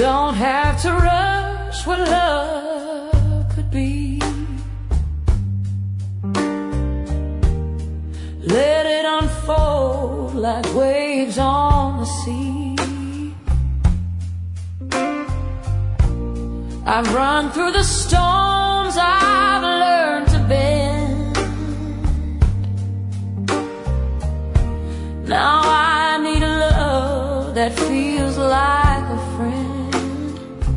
don't have to rush what love could be. Let it unfold like waves on the sea. I've run through the storms, I've learned to bend. Now I need a love that feels like a friend.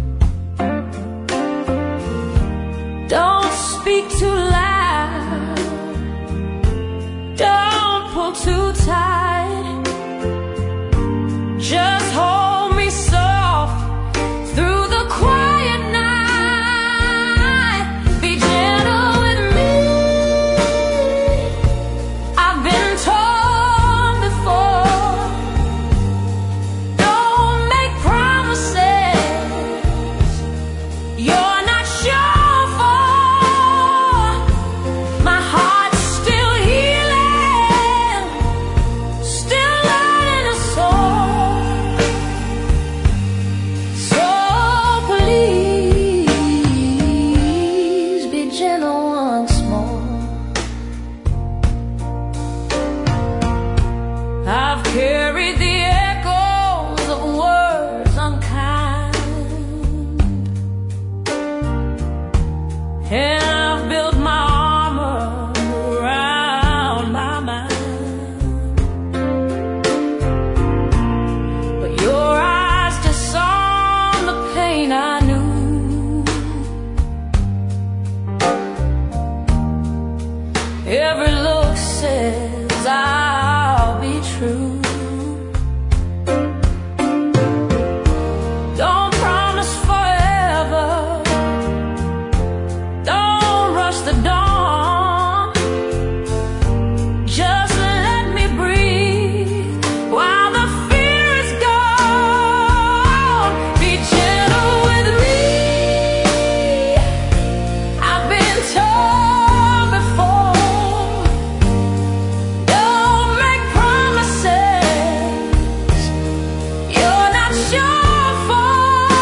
Don't speak too loud, don't pull too tight. Just hold me soft through the quiet night. Be gentle with me. I've been torn before. Don't make promises you're not sure for. My heart's still healing, still learning to soar. So please be gentle once more. I've carried the echoes of words unkind, and I've built my armor around my mind. But your eyes disarm the pain I knew. Every look says I'll be true. Don't promise forever, don't rush the dawn. Just let me breathe while the fear is gone. Be gentle with me. I've been torn before. Don't make promises you're not sure for.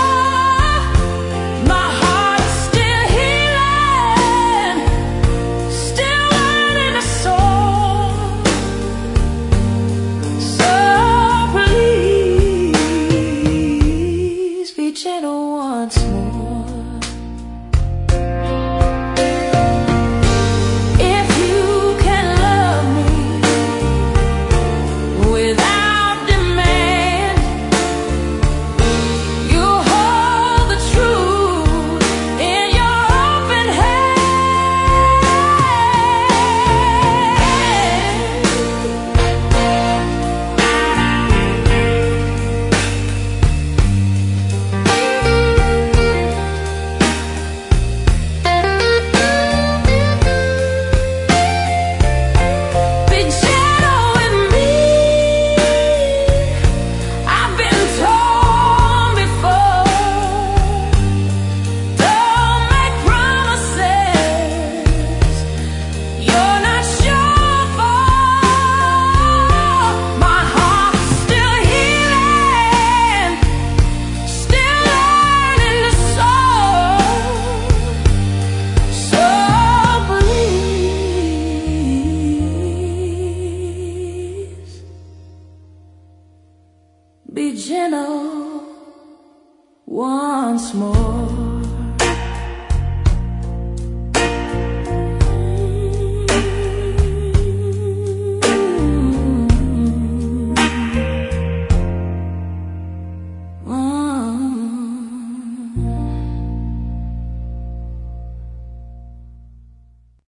My heart's still healing, still learning to soar. So please be gentle once more. If you can love me without demand, you hold the truth in your open Be gentle with me. I've been torn before. Don't make promises you're not sure for. My heart's still healing, still learning to soar. So please be gentle once more.